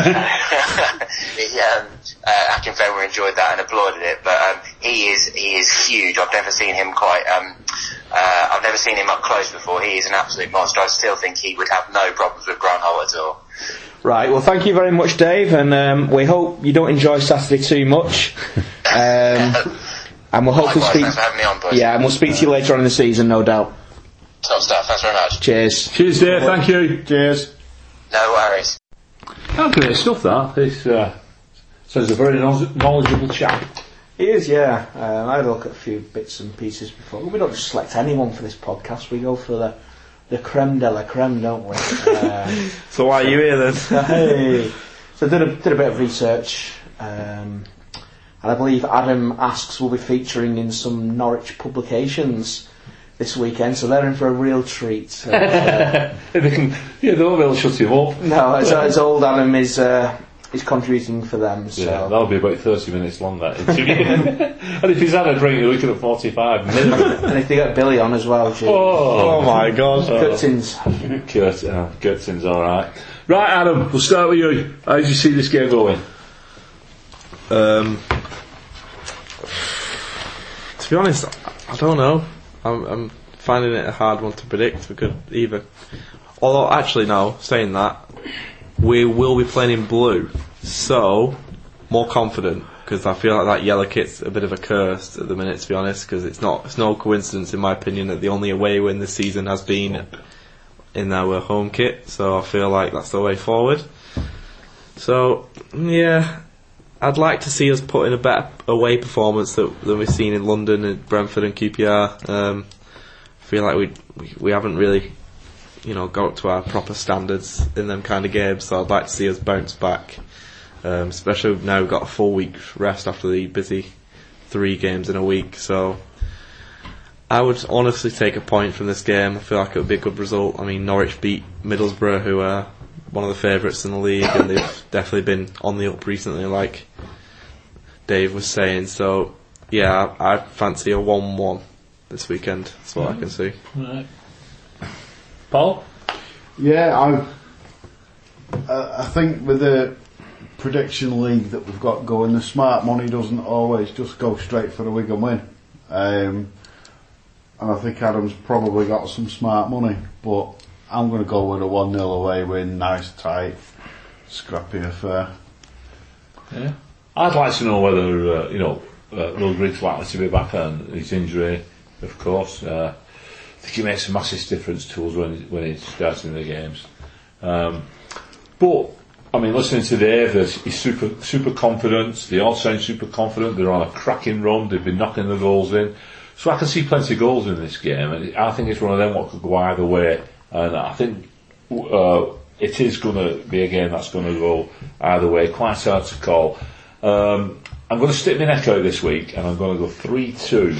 Akin Fenwer enjoyed that and applauded it. But he is huge. I've never seen him I've never seen him up close before. He is an absolute monster. I still think he would have no problems with Grant Holt at all. Right. Well, thank you very much, Dave, and we hope you don't enjoy Saturday too much. And we'll hopefully speak. Thanks for having me on, boys. Yeah, and we'll speak to you later on in the season, no doubt. Top stuff. Thanks very much. Cheers. Cheers, Dave. Thank you. Cheers. No worries. Oh, great stuff, that. This sounds a very knowledgeable chap. He is, yeah. I had a look at a few bits and pieces before. We don't just select anyone for this podcast. We go for the creme de la creme, don't we? So why are you here then? Hey. So I did a bit of research, and I believe Adam Asks will be featuring in some Norwich publications this weekend, so they're in for a real treat. They won't be able to shut him up. No, as old Adam is is contributing for them. So. Yeah, that'll be about 30 minutes long, that interview. And if he's had a drink, you're looking at 45 minimum. And if they get Billy on as well, Jim. Oh my God. Curtains. Curtains, alright. Right, Adam, we'll start with you. How did you see this game going? To be honest, I don't know. I'm finding it a hard one to predict. We could either. Although, actually, no. Saying that, we will be playing in blue, so more confident because I feel like that yellow kit's a bit of a curse at the minute. To be honest, because it's no coincidence, in my opinion, that the only away win this season has been in our home kit. So I feel like that's the way forward. So yeah. I'd like to see us put in a better away performance than we've seen in London and Brentford and QPR. I feel like we haven't really, got up to our proper standards in them kind of games. So I'd like to see us bounce back, especially now we've got a full week rest after the busy 3 games in a week. So I would honestly take a point from this game. I feel like it would be a good result. I mean, Norwich beat Middlesbrough, who are one of the favourites in the league, and they've definitely been on the up recently, like Dave was saying. So yeah, I fancy a 1-1 this weekend. That's what I can see. Right. Paul? Yeah, I think with the prediction league that we've got going, the smart money doesn't always just go straight for a Wigan win. And I think Adam's probably got some smart money, but I'm going to go with a 1-0 away win, nice, tight, scrappy affair. Yeah. I'd like to know whether, Will Griggs likely to be back on his injury, of course. I think it makes a massive difference to us when he's starting the games. But, I mean, listening to Dave, he's super confident. They all sound super confident. They're on a cracking run. They've been knocking the goals in. So I can see plenty of goals in this game. And I think it's one of them what could go either way. And I think it is going to be a game that's going to go either way. Quite hard to call. I'm going to stick my neck out this week, and I'm going to go 3-2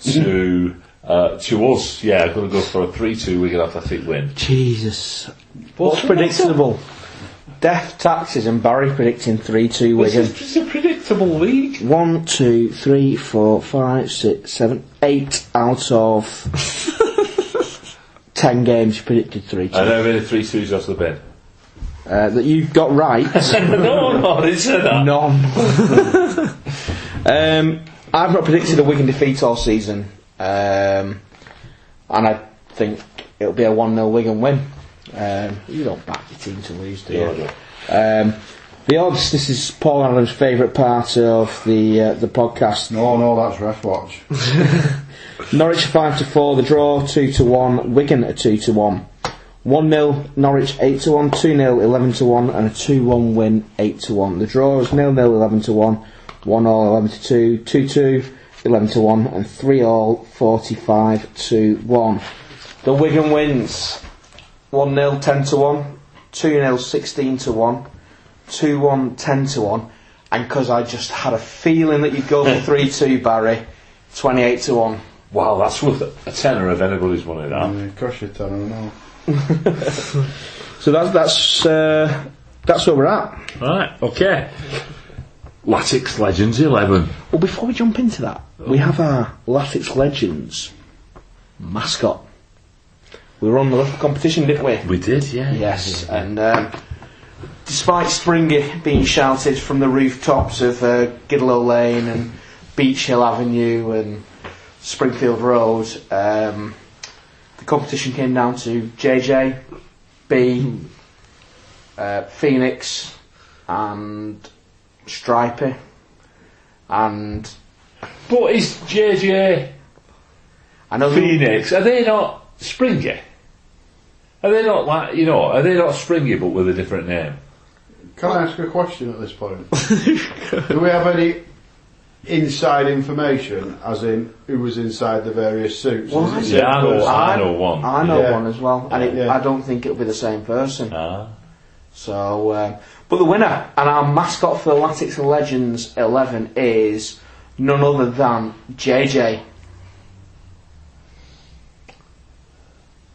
to us. Yeah, I'm going to go for a 3-2 Wigan Athletic win. Jesus. What's predictable? Death, Taxes and Barry predicting 3-2 Wigan. It's a predictable league. 1, 2, 3, 4, 5, 6, 7, 8 out of 10 games you predicted 3-2. I know many 3-2s off the bin. That you got right. No, I didn't say that. None. I've not predicted a Wigan defeat all season. And I think it'll be a 1-0 Wigan win. You don't back your team to lose, do you? The odds, this is Paul Adams' favourite part of the podcast. No, that's Ref Watch. Norwich 5-4, the draw 2-1, Wigan at 2-1. 1-0 Norwich 8-1, 2-0 11-1, and a 2-1 win 8-1. The draw is 0-0 11-1, 1-all 11-2, 2-2 11-1, and 3-all 45-1. The Wigan wins 1-0 10-1, 2-0 16-1, 2-1 10-1, and because I just had a feeling that you'd go for 3-2, Barry, 28-1. Wow, that's worth a tenner of anybody's money, that. Cost you a tenner, no. So that's where we're at. Right, okay. Latics Legends 11. Well, before we jump into that, we have our Latics Legends mascot. We were on the little competition, didn't we? We did, yeah. Yes, and despite Springy being shouted from the rooftops of Gidlow Lane and Beach Hill Avenue and Springfield Road, the competition came down to JJ, B, Phoenix, and Stripey, and. But is JJ I know Phoenix? Are they not Springy? Are they not are they not Springy but with a different name? Can I ask a question at this point? Do we have any inside information, as in who was inside the various suits? Well, Is it Yeah, the same person? I know one. I know Yeah. one as well, and Yeah. I don't think it'll be the same person. Ah. So, but the winner and our mascot for the Latics Legends 11 is none other than JJ.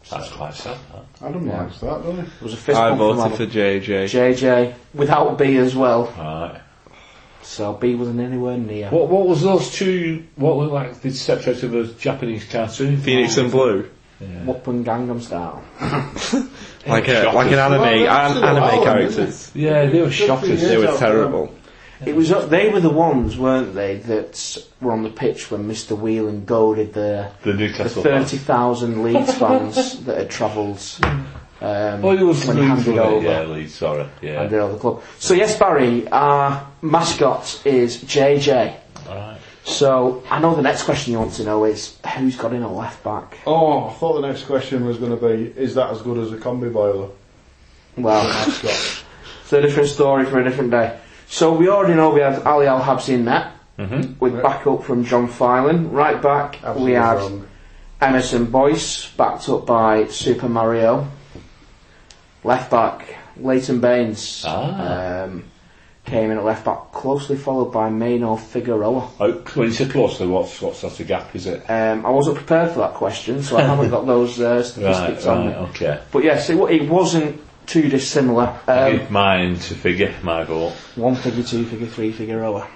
That's quite sad, that. Adam likes that, doesn't he? There was a fist I bump from voted Adam. for JJ. JJ, without B as well. Right. So B wasn't anywhere near. What was those two, what looked like they stepped out of a Japanese cartoon? Phoenix and Blue. Whoopin' Gangnam Style. Like an anime characters. Yeah, they were shockers. They were terrible. It was they were the ones, weren't they, that were on the pitch when Mr. Whelan goaded the Newcastle fans. 30,000 Leeds fans that had travelled Oh, it was when he Leeds, handed wasn't it? over. Yeah, Leeds, sorry. Yeah. Handed over the club. So yes, Barry, our mascot is JJ. Alright. So I know the next question you want to know is who's got in a left back? Oh, I thought the next question was going to be, is that as good as a combi boiler? Well, Mascot. it's a different story for a different day. So we already know we had Ali Al-Habsi in net with backup from John Filan. Right back Absolutely we had wrong. Emerson Boyce, backed up by Super Mario. Left back Leighton Baines came in at left back, closely followed by Maino Figueroa. Oh, when you say closely, what sort of gap is it? I wasn't prepared for that question, so I haven't got those statistics on me. Okay. But yes, it wasn't too dissimilar. Give mine to figure, my vote. 1 figure, 2 figure, 3 Figueroa.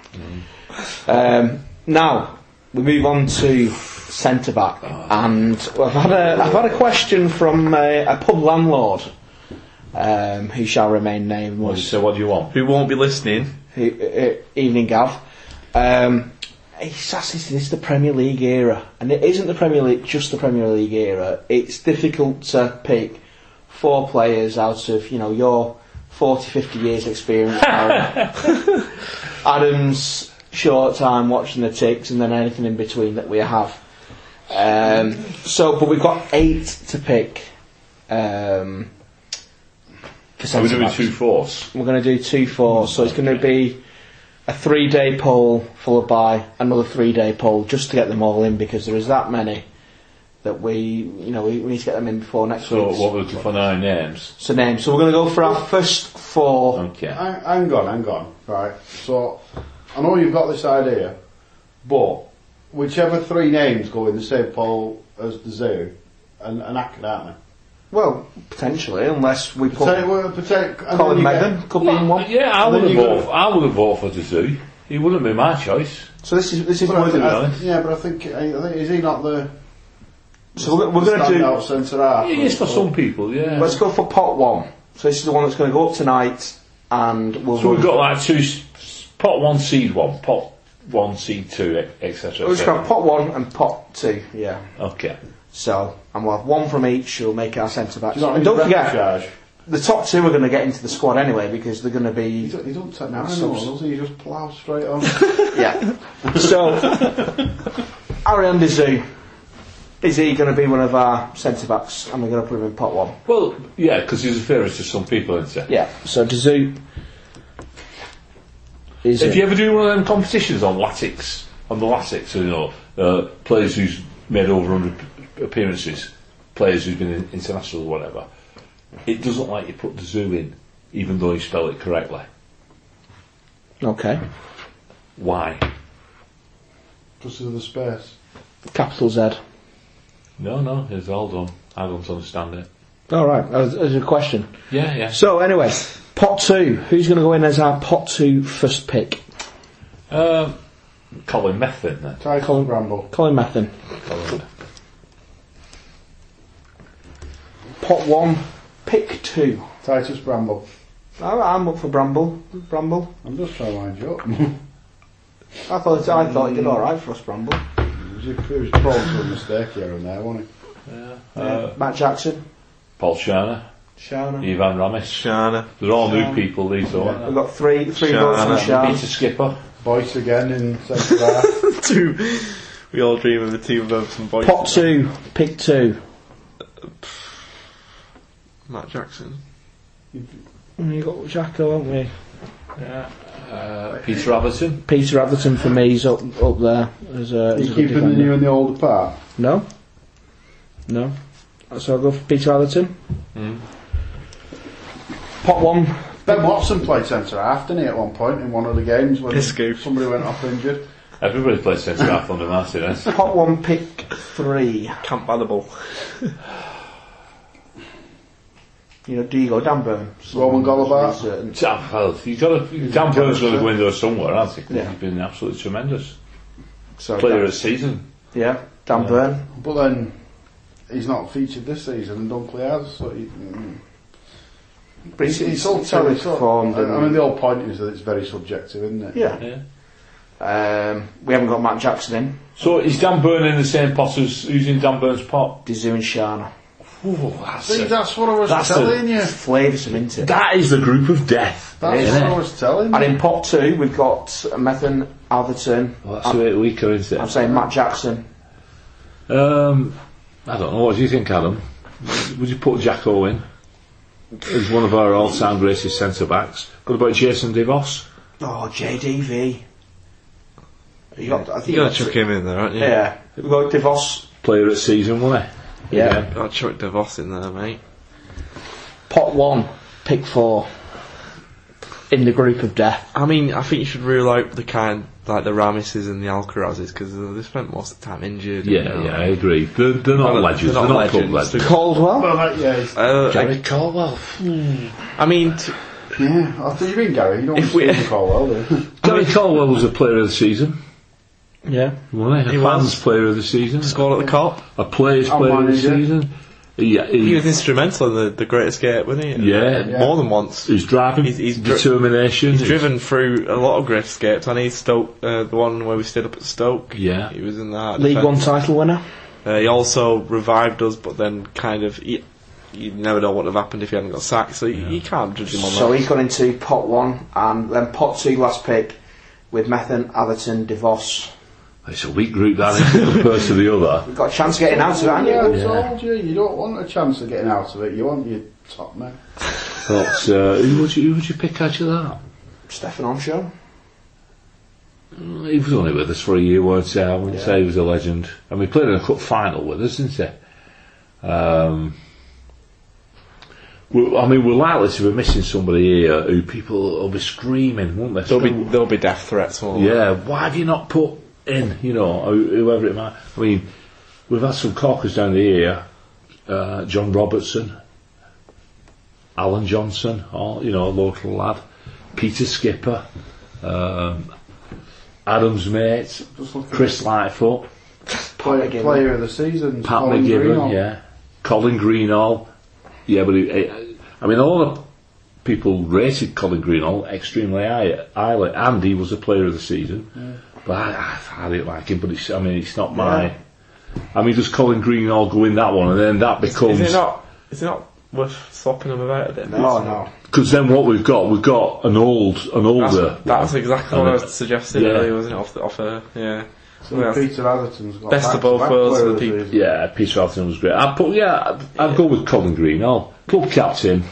Now we move on to centre back, and I've had a question from a pub landlord who shall remain nameless. So what do you want? Who won't be listening? Evening, Gav. He says this is the Premier League era, and it isn't the Premier League, just the Premier League era. It's difficult to pick 4 players out of your 40-50 years experience. Adam's short time watching the ticks, and then anything in between that we have. But we've got 8 to pick. For Are we doing centre-backs. 2-4s? We're going to do 2-4, so it's going to be a 3-day poll followed by another 3-day poll just to get them all in, because there is that many that we need to get them in before next So week. what we're looking for 9 names? So names. So we're going to go for our first 4. Okay. Hang on. Right. So, I know you've got this idea, but whichever 3 names go in the same poll as the zoo, and accurate, aren't they? Well, potentially, unless we put Colin Colin Megan could be in one. Yeah, I then would you have voted for the zoo. He wouldn't be my choice. So this is But what I think is he not the So we're going to do. standout centre half? He is for some people, yeah. Let's go for pot 1. So this is the one that's going to go up tonight, and So we've got like 2, pot 1, seed 1, pot 1, seed 2, etc. We'll just have pot 1 and pot 2. Yeah. Okay. So, and we'll have 1 from each who'll make our centre backs. Do you not And need don't forget, Charge? the top 2 are going to get into the squad anyway, because they're going to be. He don't take No, that so- anymore, does he? He just plough straight on. Yeah. So, Ariane Dizou, is he going to be one of our centre backs, and we're going to put him in pot 1? Well, yeah, because he's a favourite to some people, isn't he? Yeah. So Dizou is. If in. you ever do one of them competitions on Latics, players who's made over 100 appearances, players who've been in international or whatever, it doesn't like you put the zoo in, even though you spell it correctly. Okay. Why? Because of the space. Capital Z. No, it's all done. I don't understand it. All right. As a question. Yeah. So anyway, pot 2. Who's going to go in as our pot 2 first pick? Colin Methven then. Tyson Bramble. Colin Methan. Colin. Pot 1, pick 2. Titus Bramble. I'm up for Bramble. I'm just trying to wind you up. I thought he did all right for us, Bramble. It was prone to a mistake here and there, wasn't it? Matt Jackson, Paul Sharner, Shana. Ivan Ramis. Shana. They're all new people, these are. We've got three votes from Shana. Peter Shana. Skipper. Boyce again in centre half. 2. We all dream of a team of some boys. Pot 2, pick 2. Matt Jackson. You got Jacko, haven't we? Peter Aberton. Peter Atherton for me is up there as a. Are as you a keeping the defender. new and the old apart? No. So I'll go for Peter Atherton. Pot 1. Ben Watson played centre half, didn't he, at one point in one of the games when Pisco. somebody went off injured? Everybody plays centre half under Martinez. Pot 1, pick 3. Camp Bannable. do you go Dan Burn? Roman Golabar? Certain. Well, Dan Burn's going to go in there somewhere, I think. Yeah. He's been absolutely tremendous. So Player Dan, of the season. yeah, Dan Burn. But then he's not featured this season, and Dunkley has. So But it's all totally performed. I mean, the whole point is that it's very subjective, isn't it? Yeah. We haven't got Matt Jackson in. So is Dan Burn in the same pot as who's in Dan Burn's pot? Dizu and Shana. See, that's what I was that's telling you. Flavoursome, isn't it? That is the group of death. That's isn't what it? I was telling And you. in pot 2, we've got Methan, Atherton. Well, that's a bit weaker, isn't I'm it? saying Matt Jackson. I don't know. What do you think, Adam? Would you put Jacko in as one of our all-time greatest centre backs? What about Jason DeVos? Oh, JDV. I think You got to that's chuck it. him in there, aren't you? Yeah. We've got DeVos. Player of the season, wasn't he? Yeah. Again. Got to chuck DeVos in there, mate. Pot 1, pick 4. In the group of death. I mean, I think you should rule out the kind like the Ramises and the Alcarazes because they spent most of the time injured. Yeah, I agree. They're not legends. They're not club legends. Caldwell. Well, yeah, Gary Caldwell. I mean, yeah. I thought you mean Gary. You don't If want we- to Caldwell, do you? Gary Caldwell was a player of the season, Yeah. wasn't he? He A was. fans player of the season. scored at the Cop. A player's And player of the manager. season. Yeah, He was instrumental in the Great Escape, wasn't he? Yeah. More than once. His driving, He's determination. He's driven through a lot of Great Escapes. I need Stoke, the one where we stayed up at Stoke. Yeah. He was in that. League 1 defence. title winner. He also revived us, but then kind of you never know what would have happened if he hadn't got sacked. So you can't judge him on So that. he's gone into pot 1, and then pot 2 last pick with Methan, Atherton, DeVos. It's a weak group, that is, compared to the other. We've got a chance of getting out of it, haven't Yeah, you? I told you. You don't want a chance of getting out of it. You want your top man. But who would you pick out of that? Stefan Onshaw. He was only with us for a year, weren't he? I wouldn't say he was a legend. I mean, he played in a cup final with us, didn't he? We're likely to be missing somebody here who people will be screaming, won't they? There'll be death threats. Won't there? Yeah, why have you not put in, whoever it might. I mean, we've had some corkers down the ear. John Robertson, Alan Johnson, a local lad. Peter Skipper, Adam's mate, Chris Lightfoot, Player of the season. Pat Colin McGibbon, Greenall. yeah, Colin Greenall, yeah, but I mean, a lot of people rated Colin Greenall extremely highly, and he was a player of the season. But I didn't like him. But it's not my. I mean, does Colin Greenall go in that one, and then that becomes? Is it not worth swapping them about a bit? No. Because then what we've got an older. That's exactly what I was suggesting Yeah. earlier, wasn't it? Yeah. So Peter Atherton's got Best of back-to-back both worlds player for of the the people. season. Yeah, Peter Alton was great. I'd go with Colin Greenall, club captain.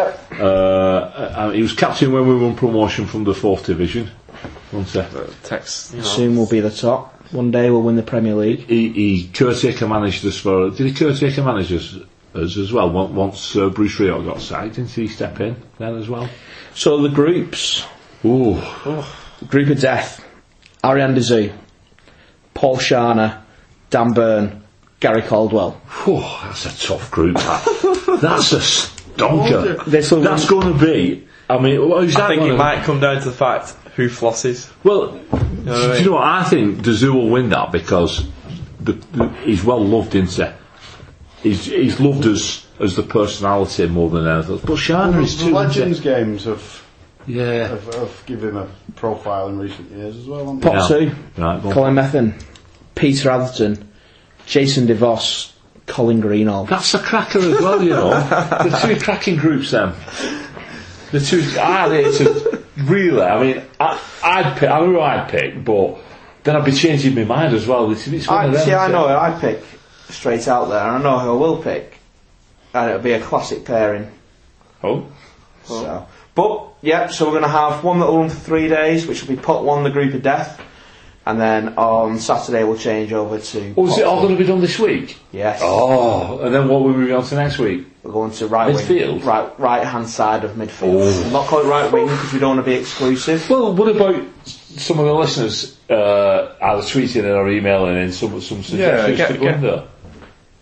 Yeah. He was captain when we won promotion from the 4th division. Wasn't Text. Soon we'll be the top. One day we'll win the Premier League. he caretaker managed us for. Did he caretaker manage us as well? Once Bruce Rio got sacked, didn't he step in then as well? So the groups. Ooh, Group of death. Ariane Dizu, Paul Sharner, Dan Burn, Gary Caldwell. whew, that's a tough group. That's a stonker. This'll That's going to be. I mean, who's that I think gonna it might come down to the fact who flosses. Well, what I do mean? you know what? I think Dizu will win that because he's well loved, isn't he? He's loved as the personality more than anything else. But Sharner is The too. Legends games have Yeah. given him a profile in recent years as well. haven't Pot Yeah. 2, Right, go on. Colin Methan, Peter Atherton, Jason DeVos, Colin Greenall. That's a cracker as well, The two cracking groups, then. The two. Really, I mean, I'd pick. I know who I'd pick, but then I'd be changing my mind as well. It's one of them. I know who I pick straight out there, and I know who I will pick. And it'll be a classic pairing. Oh. So. But, yeah, so we're going to have one that will run for 3 days, which will be pot 1, the group of death. And then on Saturday we'll change over to. Oh, is pot it all 2. going to be done this week? Yes. Oh, and then what will we be on to next week? We're going to right Midfield? wing, right hand side of midfield. Oh. We'll not call it right wing because we don't want to be exclusive. Well, what about some of the listeners either tweeting or emailing in some suggestions Yeah, to go in there?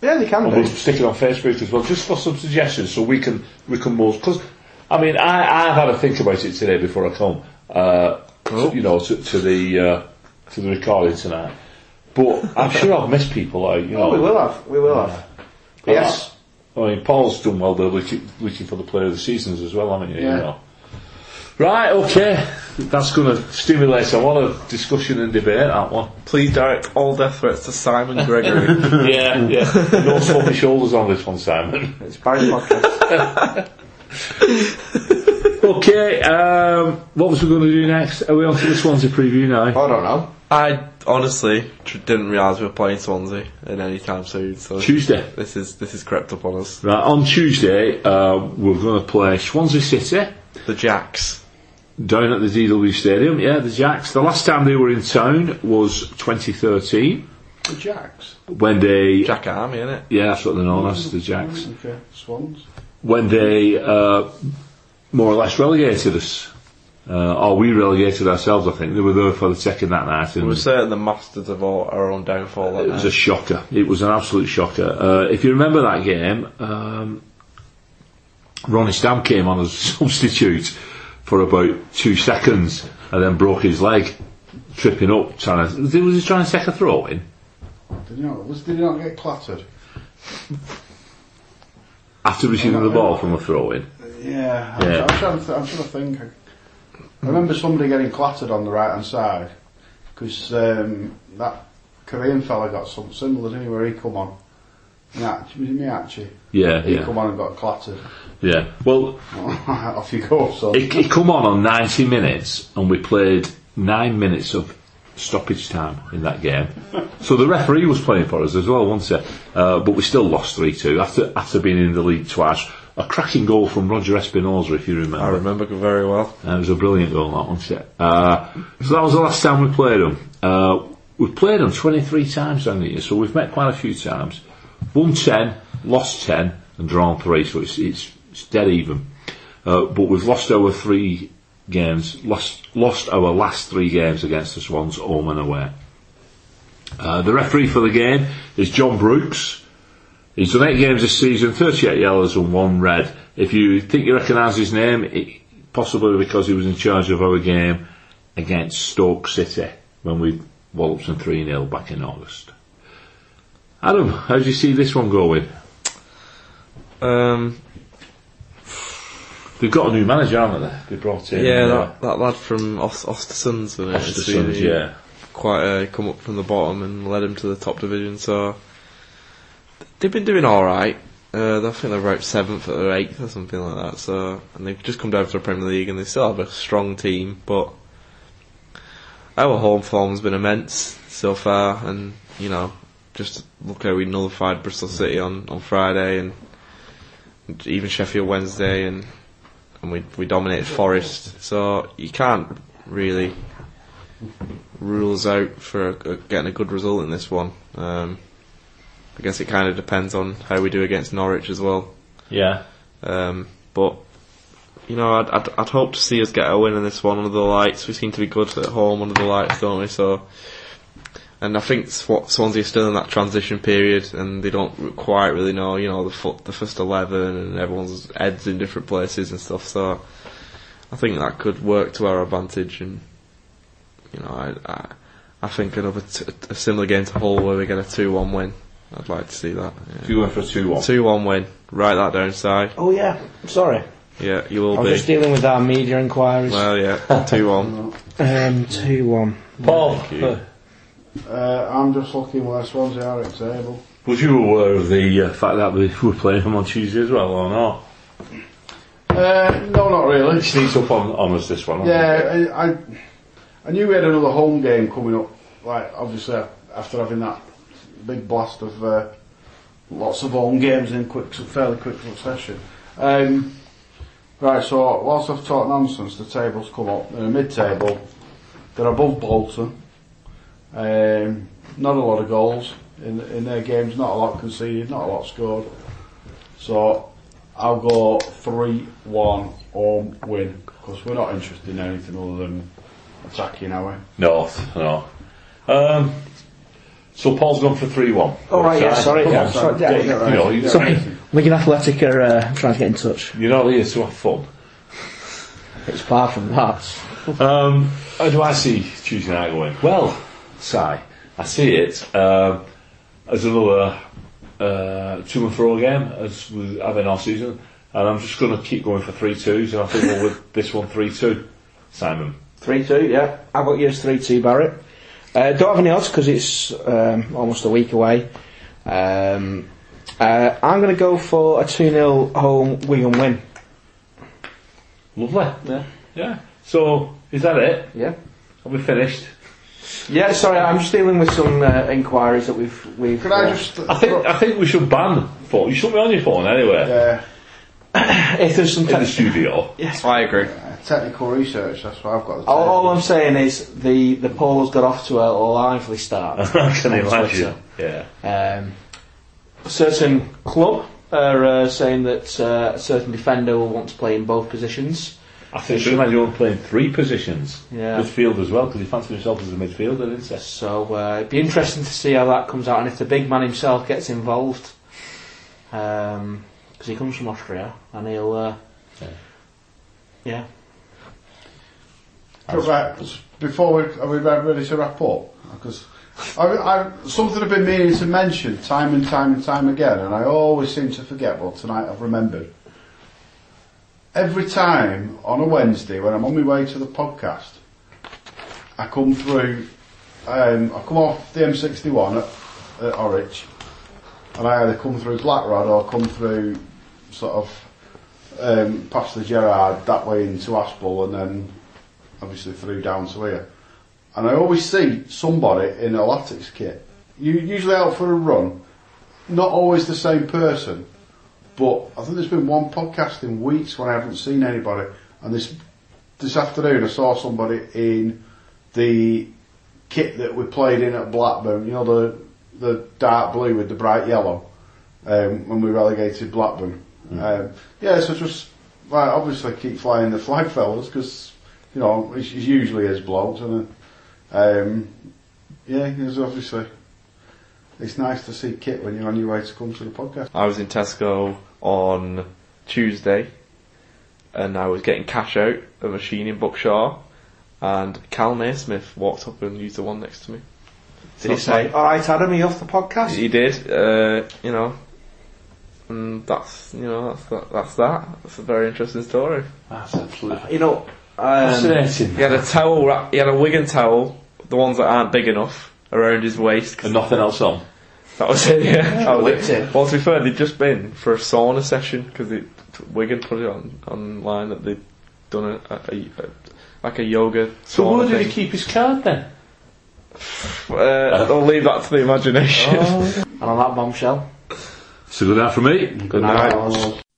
Yeah, they can And do. we'll stick it on Facebook as well, just for some suggestions, so we can move. Because, I mean, I've had to think about it today before I come, you know, to the recording tonight. But I'm sure I've missed people out, you know. Oh, we will have. Yes. I mean, Paul's done well there, looking for the player of the seasons as well, haven't you? Yeah. You know. Right, okay. That's going to stimulate a lot of discussion and debate, that one. Please direct all death threats to Simon Gregory. Yeah. No smoky shoulders on this one, Simon. It's Barry's podcast. Okay, what was we going to do next? Are we on to the Swansea preview now? I don't know. I honestly didn't realise we were playing Swansea at any time soon. So Tuesday. This is crept up on us. Right, on Tuesday, we're going to play Swansea City The Jacks. down at the DW Stadium. Yeah, the Jacks. The last time they were in town was 2013 The Jacks. when they. Jack Army, innit? Yeah, that's what they're known as, the Jacks. Okay, Swans. When they more or less relegated us. Or we relegated ourselves, I think. They were there for the second that night. We And were certain the masters of our own downfall. it was a shocker. It was an absolute shocker. If you remember that game, Ronnie Stam came on as a substitute for about 2 seconds and then broke his leg, tripping up. Was he trying to take a throw in? Did he not get clattered? After receiving the ball from a throw in? Yeah. Yeah. I'm trying to think. I remember somebody getting clattered on the right hand side because that Korean fella got something similar, didn't he? Where he come on. Miyachi. Yeah, He yeah. come on and got clattered. Yeah. Well, Off you go, son. it come on 90 minutes and we played 9 minutes of stoppage time in that game. So the referee was playing for us as well, wasn't he? But we still lost 3-2 after being in the league twice. A cracking goal from Roger Espinosa, if you remember. I remember very well. It was a brilliant goal, that one. So that was the last time we played them. We've played them 23 times down the year, so we've met quite a few times. Won 10, lost 10, and drawn 3, so it's dead even. But we've lost our 3 games, lost our last 3 games against the Swans, home and away. The referee for the game is John Brooks. He's done 8 games this season, 38 yellows and 1 red. If you think you recognise his name, possibly because he was in charge of our game against Stoke City when we walloped them 3-0 back in August. Adam, how do you see this one going? They've got a new manager, haven't they? They brought in that lad from Ostersunds, wasn't it? Ostersunds, yeah. Quite come up from the bottom and led him to the top division. So they've been doing all right. I think they're about 7th or 8th or something like that. So, and they've just come down to the Premier League and they still have a strong team. But our home form's been immense so far, and you know, just look how we nullified Bristol City on Friday, and even Sheffield Wednesday, and we dominated Forest. So you can't really rule us out for getting a good result in this one. I guess it kind of depends on how we do against Norwich as well. Yeah. But you know, I'd hope to see us get a win in this one under the lights. We seem to be good at home under the lights, don't we? So, and I think Swansea are still in that transition period, and they don't quite really know, you know, the first 11, and everyone's heads in different places and stuff. So, I think that could work to our advantage, and you know, I think a similar game to Hull where we get a 2-1 win. I'd like to see that. Yeah. You went for a 2-1. 2-1 win. Write that down, Si. Oh yeah, sorry. Yeah, you will I was be. just dealing with our media inquiries. Well, yeah, 2-1. 2-1. Paul, Thank you. I'm just looking where Swansea are at table. was you aware of the fact that we were playing them on Tuesday as well, or not? No, not really. It sneaks up on us, this one. Yeah, I knew we had another home game coming up. Like obviously after having that big blast of lots of home games in fairly quick succession. Right, so whilst I've talked nonsense, the tables come up. In the mid-table, they're above Bolton. Not a lot of goals in their games, not a lot conceded, not a lot scored. So I'll go 3-1 home win, because we're not interested in anything other than attacking, are we? No. So Paul's gone for 3-1. Oh, right, yeah, sorry. Come Yeah, on. sorry, yeah, You know, you- Sorry, Wigan Athletic are trying to get in touch. You're not here to have fun. It's far from that. How do I see Tuesday night going? Well, Si, I see it as another to and fro game as we have in our season, and I'm just going to keep going for 3-2s, and I think we'll with this one 3-2. Simon. 3-2, yeah. I've got yours 3-2, Barrett. Don't have any odds because it's almost a week away. I'm going to go for a 2-0 home Wigan win. Lovely. Yeah. So, is that it? Yeah. Are we finished? Yeah, sorry, I'm just dealing with some inquiries that we've. Could I just? I think we should ban phone. You shouldn't be on your phone anyway. if there's some In the studio. I agree. Technical research. That's what I've got. all I'm saying is the poll has got off to a lively start. I can on imagine. Twitter. Yeah. A certain club are saying that a certain defender will want to play in both positions. I think sometimes you're playing 3 positions. Yeah. Midfield as well, because he fancies himself as a midfielder, didn't he? So it'd be interesting to see how that comes out, and if the big man himself gets involved, because he comes from Austria, and he'll, yeah. Right, before are we ready to wrap up? Because something I've been meaning to mention time and time again, and I always seem to forget. Well, tonight I've remembered. Every time on a Wednesday when I'm on my way to the podcast, I come through. I come off the M61 at Orwich, and I either come through Blackrod or come through sort of past the Gerrard that way into Aspel, and then obviously through down to here. And I always see somebody in a Latics kit, usually out for a run, not always the same person. But I think there's been one podcast in weeks when I haven't seen anybody, and this afternoon I saw somebody in the kit that we played in at Blackburn, you know, the dark blue with the bright yellow, when we relegated Blackburn. So just obviously keep flying the flag, fellas, because you know it's usually his blokes, and it's obviously. It's nice to see Kit when you're on your way to come to the podcast. I was in Tesco on Tuesday, and I was getting cash out of a machine in Buckshaw, and Cal Naismith walked up and used the one next to me. Did he say, "Alright, Adam, are you off the podcast?" He did, and that's that. That's a very interesting story. That's absolutely He fascinating. had a towel, he had a Wigan towel, the ones that aren't big enough, around his waist. And nothing else on. That was it, yeah. That was it. it. Well, to be fair, they'd just been for a sauna session, because Wigan put it online that they'd done a yoga So sauna where did thing. he keep his card then? I'll leave that to the imagination. And on that bombshell. So good night from me. Good night.